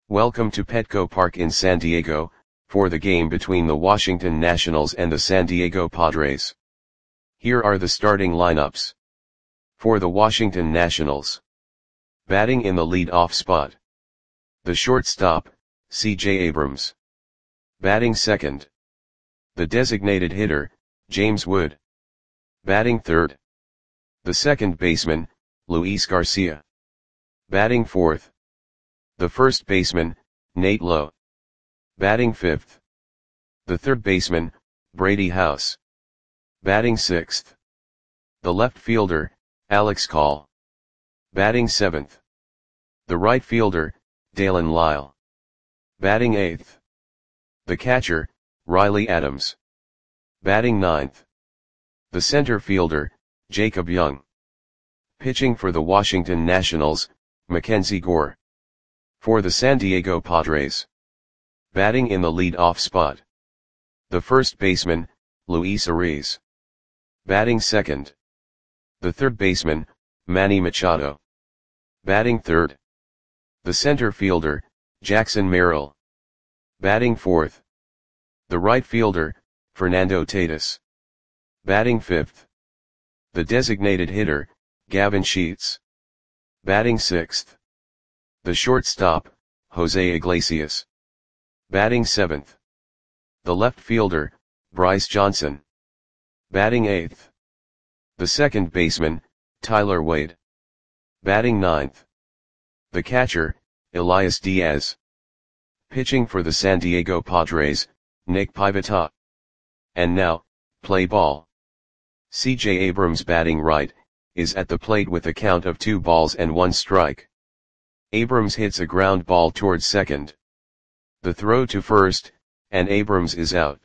Welcome to Petco Park in San Diego, for the game between the Washington Nationals and the San Diego Padres. Here are the starting lineups. For the Washington Nationals. Batting in the lead-off spot. The shortstop, C.J. Abrams. Batting second. The designated hitter, James Wood. Batting third. The second baseman, Luis Garcia. Batting fourth. The first baseman, Nate Lowe. Batting fifth. The third baseman, Brady House. Batting sixth. The left fielder, Alex Call. Batting seventh. The right fielder, Dalen Lyle. Batting eighth. The catcher, Riley Adams. Batting ninth. The center fielder, Jacob Young. Pitching for the Washington Nationals, Mackenzie Gore. For the San Diego Padres. Batting in the lead-off spot. The first baseman, Luis Ariz. Batting second. The third baseman, Manny Machado. Batting third. The center fielder, Jackson Merrill. Batting fourth. The right fielder, Fernando Tatis. Batting fifth. The designated hitter, Gavin Sheets. Batting sixth. The shortstop, Jose Iglesias. Batting seventh. The left fielder, Bryce Johnson. Batting eighth. The second baseman, Tyler Wade. Batting ninth. The catcher, Elias Diaz. Pitching for the San Diego Padres, Nick Pivetta. And now, play ball. C.J. Abrams batting right, is at the plate with a count of 2 balls and 1 strike. Abrams hits a ground ball towards second. The throw to first, and Abrams is out.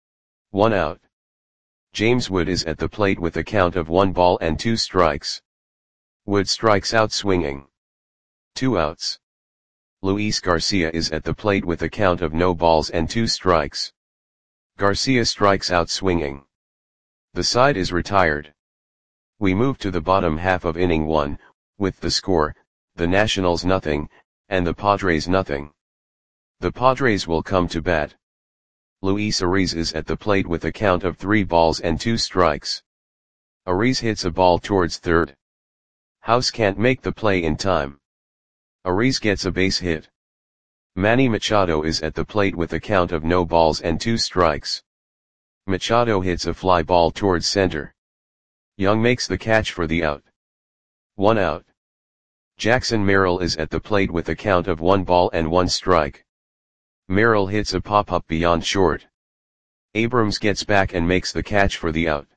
1 out. James Wood is at the plate with a count of 1 ball and 2 strikes. Wood strikes out swinging. 2 outs. Luis Garcia is at the plate with a count of no balls and 2 strikes. Garcia strikes out swinging. The side is retired. We move to the bottom half of inning 1, with the score, the Nationals nothing, and the Padres nothing. The Padres will come to bat. Luis Ariz is at the plate with a count of 3 balls and 2 strikes. Ariz hits a ball towards third. House can't make the play in time. Ariz gets a base hit. Manny Machado is at the plate with a count of no balls and 2 strikes. Machado hits a fly ball towards center. Young makes the catch for the out. 1 out. Jackson Merrill is at the plate with a count of 1 ball and 1 strike. Merrill hits a pop-up beyond short. Abrams gets back and makes the catch for the out.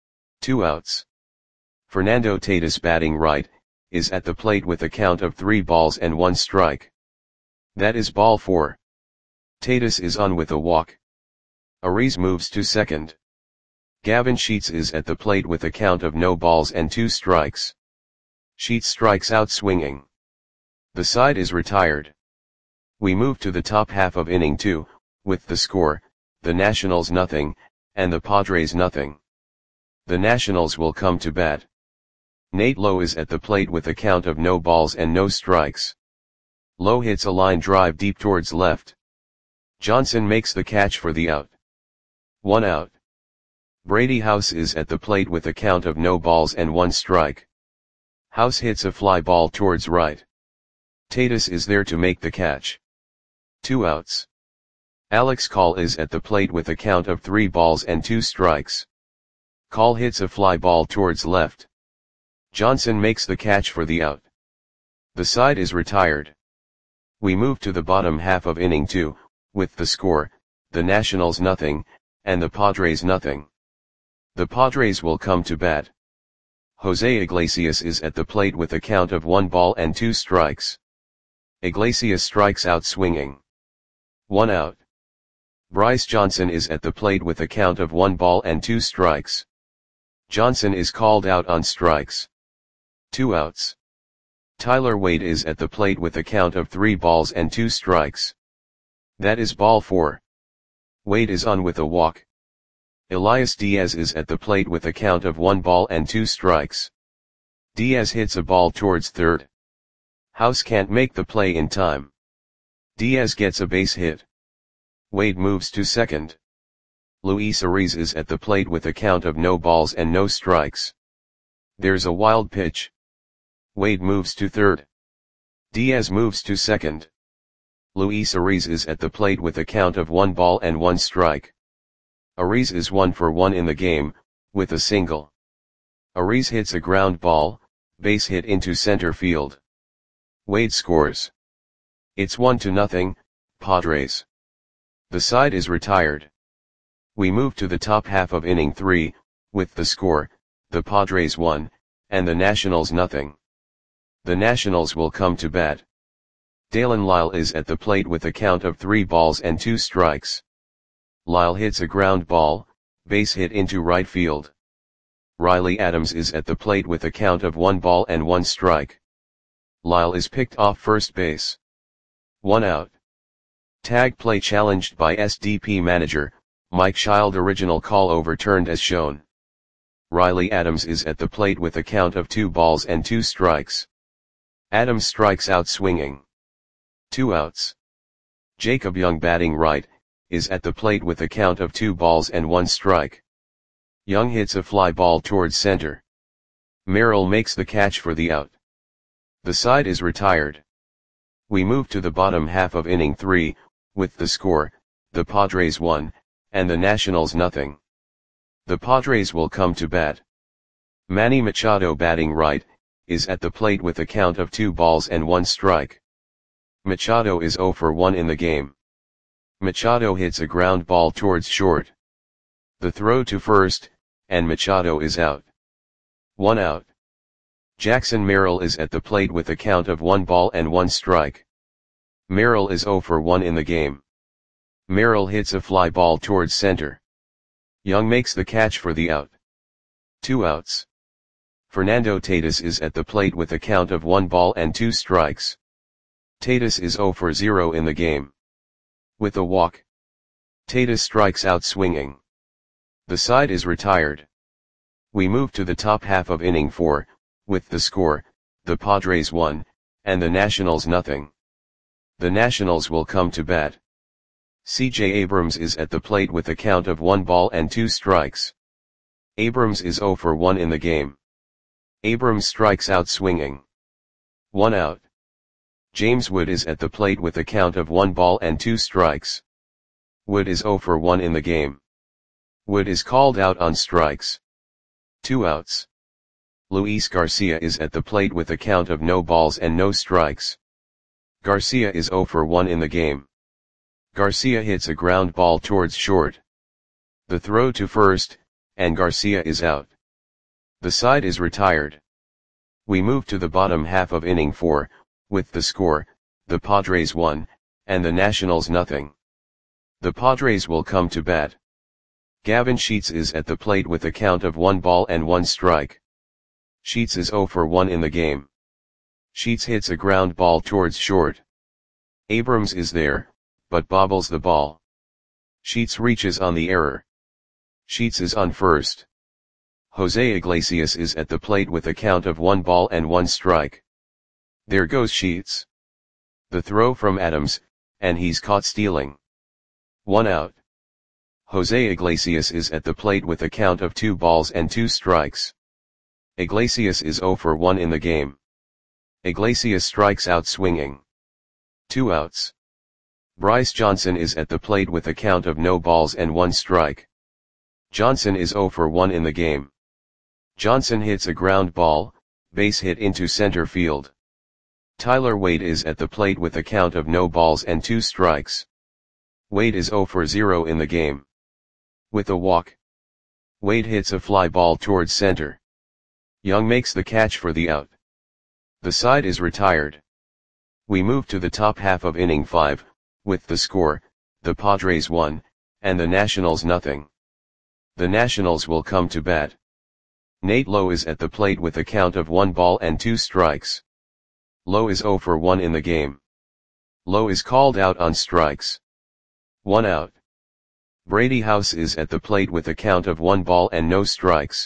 2 outs. Fernando Tatis batting right, is at the plate with a count of 3 balls and 1 strike. That is ball 4. Tatis is on with a walk. Ariz moves to second. Gavin Sheets is at the plate with a count of no balls and 2 strikes. Sheets strikes out swinging. The side is retired. We move to the top half of inning 2, with the score, the Nationals nothing, and the Padres nothing. The Nationals will come to bat. Nate Lowe is at the plate with a count of no balls and no strikes. Lowe hits a line drive deep towards left. Johnson makes the catch for the out. 1 out. Brady House is at the plate with a count of no balls and 1 strike. House hits a fly ball towards right. Tatis is there to make the catch. 2 outs. Alex Call is at the plate with a count of 3 balls and 2 strikes. Call hits a fly ball towards left. Johnson makes the catch for the out. The side is retired. We move to the bottom half of inning 2, with the score, the Nationals nothing, and the Padres nothing. The Padres will come to bat. Jose Iglesias is at the plate with a count of 1 ball and 2 strikes. Iglesias strikes out swinging. 1 out. Bryce Johnson is at the plate with a count of 1 ball and 2 strikes. Johnson is called out on strikes. 2 outs. Tyler Wade is at the plate with a count of 3 balls and 2 strikes. That is ball 4. Wade is on with a walk. Elias Diaz is at the plate with a count of 1 ball and 2 strikes. Diaz hits a ball towards third. House can't make the play in time. Diaz gets a base hit. Wade moves to second. Luis Ariz is at the plate with a count of no balls and no strikes. There's a wild pitch. Wade moves to third. Diaz moves to second. Luis Ariz is at the plate with a count of 1 ball and 1 strike. Ariz is 1 for 1 in the game, with a single. Ariz hits a ground ball, base hit into center field. Wade scores. It's 1-0, Padres. The side is retired. We move to the top half of inning 3, with the score, the Padres 1, and the Nationals 0. The Nationals will come to bat. Dalen Lyle is at the plate with a count of 3 balls and 2 strikes. Lyle hits a ground ball, base hit into right field. Riley Adams is at the plate with a count of 1 ball and 1 strike. Lyle is picked off first base. 1 out. Tag play challenged by SDP manager, Mike Schild. Original call overturned as shown. Riley Adams is at the plate with a count of 2 balls and 2 strikes. Adams strikes out swinging. 2 outs. Jacob Young, batting right, is at the plate with a count of 2 balls and 1 strike. Young hits a fly ball towards center. Merrill makes the catch for the out. The side is retired. We move to the bottom half of inning 3, with the score, the Padres 1, and the Nationals 0. The Padres will come to bat. Manny Machado, batting right, is at the plate with a count of 2 balls and 1 strike. Machado is 0 for 1 in the game. Machado hits a ground ball towards short. The throw to first, and Machado is out. 1 out. Jackson Merrill is at the plate with a count of 1 ball and 1 strike. Merrill is 0 for 1 in the game. Merrill hits a fly ball towards center. Young makes the catch for the out. 2 outs. Fernando Tatis is at the plate with a count of 1 ball and 2 strikes. Tatis is 0 for 0 in the game. With a walk, Tatis strikes out swinging. The side is retired. We move to the top half of inning 4, with the score, the Padres 1, and the Nationals 0. The Nationals will come to bat. C.J. Abrams is at the plate with a count of 1 ball and 2 strikes. Abrams is 0 for 1 in the game. Abrams strikes out swinging. 1 out. James Wood is at the plate with a count of 1 ball and 2 strikes. Wood is 0 for 1 in the game. Wood is called out on strikes. 2 outs. Luis Garcia is at the plate with a count of no balls and no strikes. Garcia is 0 for 1 in the game. Garcia hits a ground ball towards short. The throw to first, and Garcia is out. The side is retired. We move to the bottom half of inning 4, with the score, the Padres 1, and the Nationals 0. The Padres will come to bat. Gavin Sheets is at the plate with a count of 1 ball and 1 strike. Sheets is 0 for 1 in the game. Sheets hits a ground ball towards short. Abrams is there, but bobbles the ball. Sheets reaches on the error. Sheets is on first. Jose Iglesias is at the plate with a count of 1 ball and 1 strike. There goes Sheets. The throw from Adams, and he's caught stealing. 1 out. Jose Iglesias is at the plate with a count of 2 balls and 2 strikes. Iglesias is 0 for 1 in the game. Iglesias strikes out swinging. 2 outs. Bryce Johnson is at the plate with a count of no balls and 1 strike. Johnson is 0 for 1 in the game. Johnson hits a ground ball, base hit into center field. Tyler Wade is at the plate with a count of no balls and 2 strikes. Wade is 0 for 0 in the game. With a walk, Wade hits a fly ball towards center. Young makes the catch for the out. The side is retired. We move to the top half of inning 5, with the score, the Padres 1, and the Nationals 0. The Nationals will come to bat. Nate Lowe is at the plate with a count of 1 ball and 2 strikes. Lowe is 0 for 1 in the game. Lowe is called out on strikes. 1 out. Brady House is at the plate with a count of 1 ball and no strikes.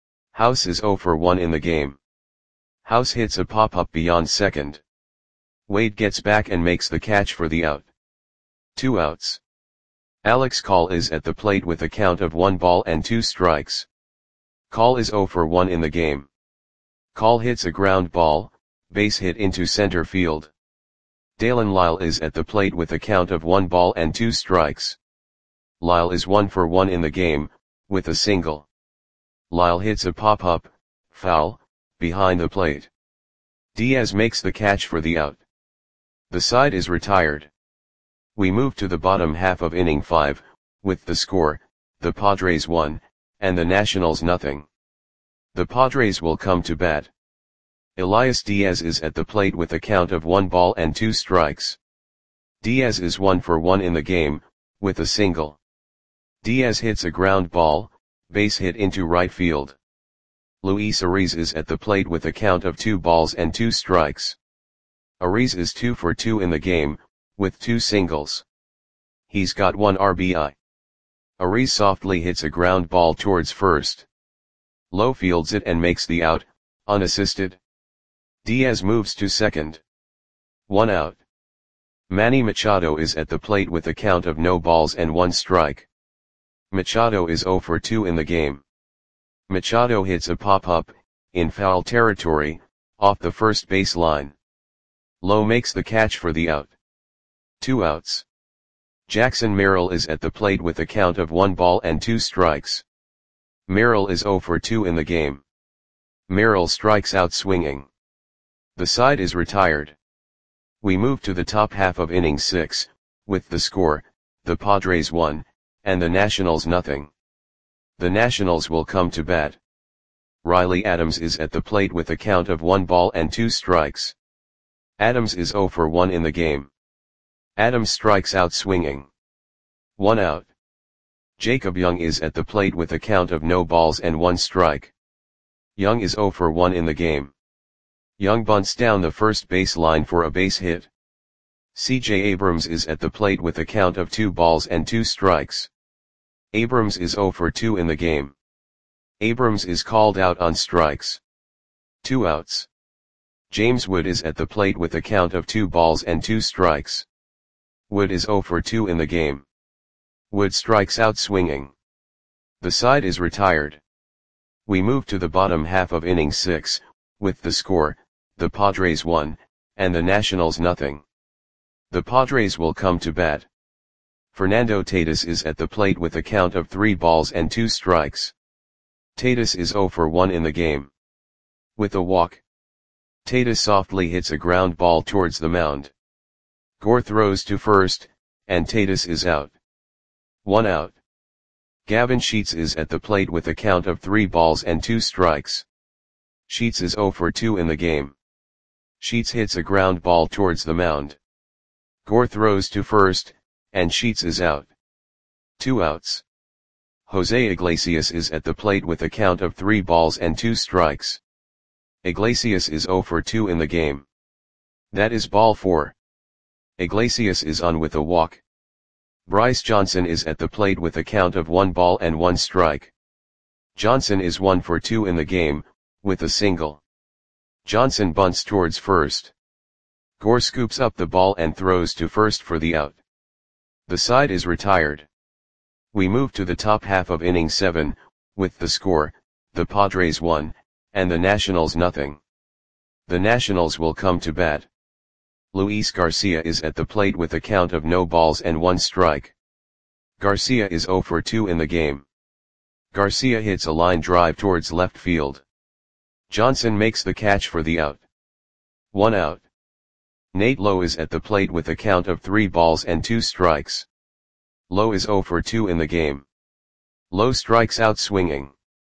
House is 0 for 1 in the game. House hits a pop-up beyond second. Wade gets back and makes the catch for the out. 2 outs. Alex Call is at the plate with a count of 1 ball and 2 strikes. Call is 0 for 1 in the game. Call hits a ground ball, base hit into center field. Dalen Lyle is at the plate with a count of 1 ball and 2 strikes. Lyle is 1 for 1 in the game, with a single. Lyle hits a pop-up, foul, behind the plate. Diaz makes the catch for the out. The side is retired. We move to the bottom half of inning 5, with the score, the Padres 1, and the Nationals nothing. The Padres will come to bat. Elias Diaz is at the plate with a count of 1 ball and 2 strikes. Diaz is 1 for 1 in the game, with a single. Diaz hits a ground ball, base hit into right field. Luis Ariz is at the plate with a count of 2 balls and 2 strikes. Ariz is 2 for 2 in the game, with 2 singles. He's got 1 RBI. Ariz softly hits a ground ball towards first. Lowe fields it and makes the out, unassisted. Diaz moves to second. 1 out. Manny Machado is at the plate with a count of no balls and 1 strike. Machado is 0 for 2 in the game. Machado hits a pop-up, in foul territory, off the first base line. Lowe makes the catch for the out. 2 outs. Jackson Merrill is at the plate with a count of 1 ball and 2 strikes. Merrill is 0 for 2 in the game. Merrill strikes out swinging. The side is retired. We move to the top half of inning 6, with the score, the Padres 1, and the Nationals nothing. The Nationals will come to bat. Riley Adams is at the plate with a count of 1 ball and 2 strikes. Adams is 0 for 1 in the game. Adams strikes out swinging. 1 out. Jacob Young is at the plate with a count of no balls and 1 strike. Young is 0 for 1 in the game. Young bunts down the first base line for a base hit. C.J. Abrams is at the plate with a count of 2 balls and 2 strikes. Abrams is 0 for 2 in the game. Abrams is called out on strikes. 2 outs. James Wood is at the plate with a count of 2 balls and 2 strikes. Wood is 0 for 2 in the game. Wood strikes out swinging. The side is retired. We move to the bottom half of inning 6, with the score, the Padres 1, and the Nationals nothing. The Padres will come to bat. Fernando Tatis is at the plate with a count of 3 balls and 2 strikes. Tatis is 0 for 1 in the game. With a walk. Tatis softly hits a ground ball towards the mound. Gore throws to first, and Tatis is out. 1 out. Gavin Sheets is at the plate with a count of 3 balls and 2 strikes. Sheets is 0 for 2 in the game. Sheets hits a ground ball towards the mound. Gore throws to first, and Sheets is out. 2 outs. Jose Iglesias is at the plate with a count of 3 balls and 2 strikes. Iglesias is 0 for 2 in the game. That is ball 4. Iglesias is on with a walk. Bryce Johnson is at the plate with a count of 1 ball and 1 strike. Johnson is 1 for 2 in the game, with a single. Johnson bunts towards first. Gore scoops up the ball and throws to first for the out. The side is retired. We move to the top half of inning 7, with the score, the Padres 1, and the Nationals nothing. The Nationals will come to bat. Luis Garcia is at the plate with a count of no balls and 1 strike. Garcia is 0 for 2 in the game. Garcia hits a line drive towards left field. Johnson makes the catch for the out. 1 out. Nate Lowe is at the plate with a count of 3 balls and 2 strikes. Lowe is 0 for 2 in the game. Lowe strikes out swinging.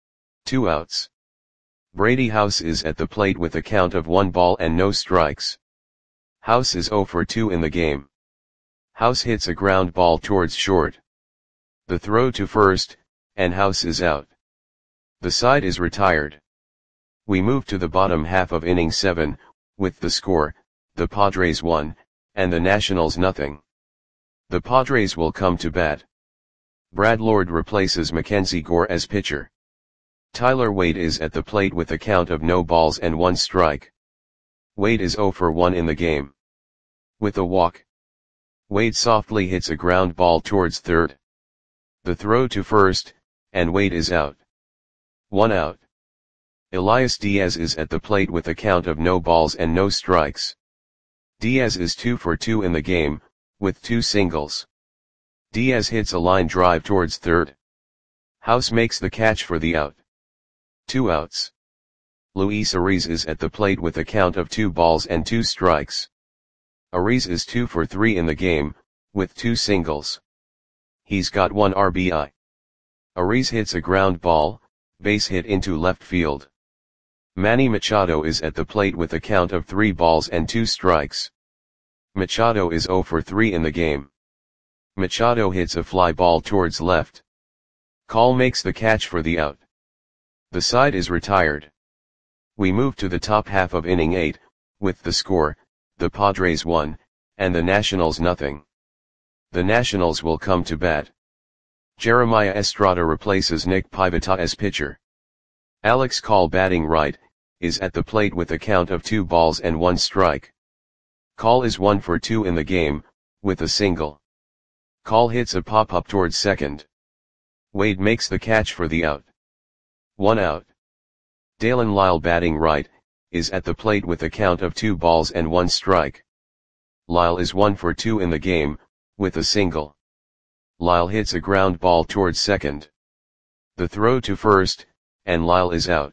2 outs. Brady House is at the plate with a count of 1 ball and no strikes. House is 0 for 2 in the game. House hits a ground ball towards short. The throw to first, and House is out. The side is retired. We move to the bottom half of inning 7, with the score, the Padres 1, and the Nationals nothing. The Padres will come to bat. Brad Lord replaces Mackenzie Gore as pitcher. Tyler Wade is at the plate with a count of no balls and 1 strike. Wade is 0 for 1 in the game. With a walk, Wade softly hits a ground ball towards third. The throw to first, and Wade is out. 1 out. Elias Diaz is at the plate with a count of no balls and no strikes. Diaz is 2 for 2 in the game, with 2 singles. Diaz hits a line drive towards third. House makes the catch for the out. 2 outs. Luis Ariz is at the plate with a count of 2 balls and 2 strikes. Ariz is 2 for 3 in the game, with 2 singles. He's got 1 RBI. Ariz hits a ground ball, base hit into left field. Manny Machado is at the plate with a count of 3 balls and 2 strikes. Machado is 0 for 3 in the game. Machado hits a fly ball towards left. Call makes the catch for the out. The side is retired. We move to the top half of inning 8, with the score, the Padres 1, and the Nationals nothing. The Nationals will come to bat. Jeremiah Estrada replaces Nick Pivetta as pitcher. Alex Call, batting right, is at the plate with a count of 2 balls and 1 strike. Call is 1 for 2 in the game, with a single. Call hits a pop-up towards second. Wade makes the catch for the out. 1 out. Dalen Lyle, batting right, is at the plate with a count of 2 balls and 1 strike. Lyle is 1 for 2 in the game, with a single. Lyle hits a ground ball towards second. The throw to first, and Lyle is out.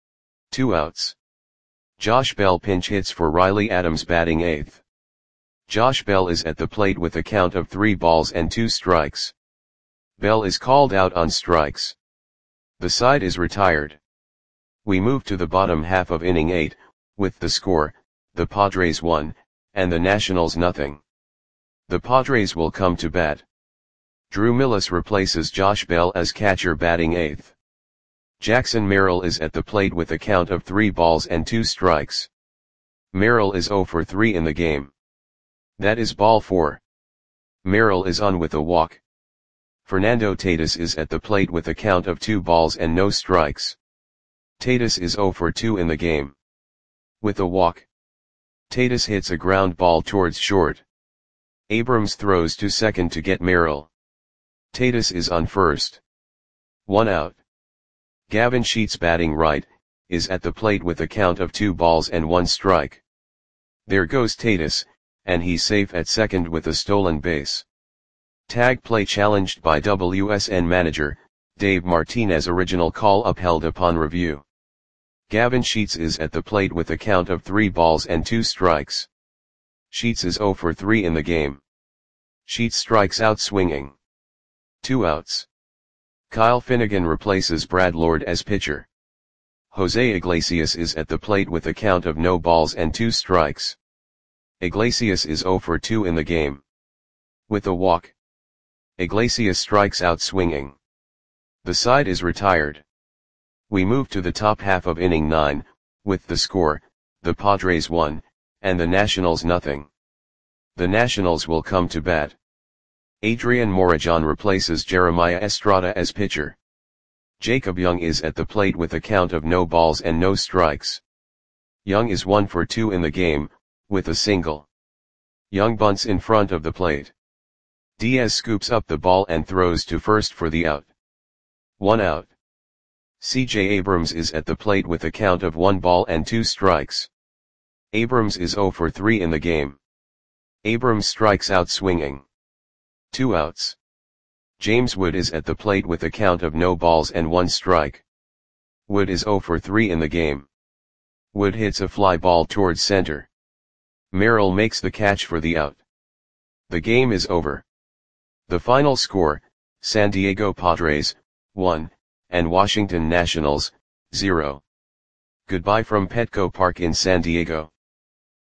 2 outs. Josh Bell pinch hits for Riley Adams, batting 8th. Josh Bell is at the plate with a count of 3 balls and 2 strikes. Bell is called out on strikes. The side is retired. We move to the bottom half of inning 8, with the score, the Padres 1, and the Nationals nothing. The Padres will come to bat. Drew Millas replaces Josh Bell as catcher, batting 8th. Jackson Merrill is at the plate with a count of 3 balls and 2 strikes. Merrill is 0 for 3 in the game. That is ball 4. Merrill is on with a walk. Fernando Tatis is at the plate with a count of 2 balls and no strikes. Tatis is 0 for 2 in the game. With a walk, Tatis hits a ground ball towards short. Abrams throws to second to get Merrill. Tatis is on first. 1 out. Gavin Sheets, batting right, is at the plate with a count of 2 balls and 1 strike. There goes Tatis, and he's safe at second with a stolen base. Tag play challenged by WSN manager, Dave Martinez. Original call upheld upon review. Gavin Sheets is at the plate with a count of 3 balls and 2 strikes. Sheets is 0 for 3 in the game. Sheets strikes out swinging. 2 outs. Kyle Finnegan replaces Brad Lord as pitcher. Jose Iglesias is at the plate with a count of no balls and 2 strikes. Iglesias is 0 for 2 in the game. With a walk, Iglesias strikes out swinging. The side is retired. We move to the top half of inning 9, with the score, the Padres 1, and the Nationals nothing. The Nationals will come to bat. Adrian Morejon replaces Jeremiah Estrada as pitcher. Jacob Young is at the plate with a count of no balls and no strikes. Young is 1 for 2 in the game, with a single. Young bunts in front of the plate. Diaz scoops up the ball and throws to first for the out. 1 out. CJ Abrams is at the plate with a count of 1 ball and 2 strikes. Abrams is 0 for 3 in the game. Abrams strikes out swinging. 2 outs. James Wood is at the plate with a count of no balls and 1 strike. Wood is 0 for 3 in the game. Wood hits a fly ball towards center. Merrill makes the catch for the out. The game is over. The final score, San Diego Padres, 1, and Washington Nationals, 0. Goodbye from Petco Park in San Diego.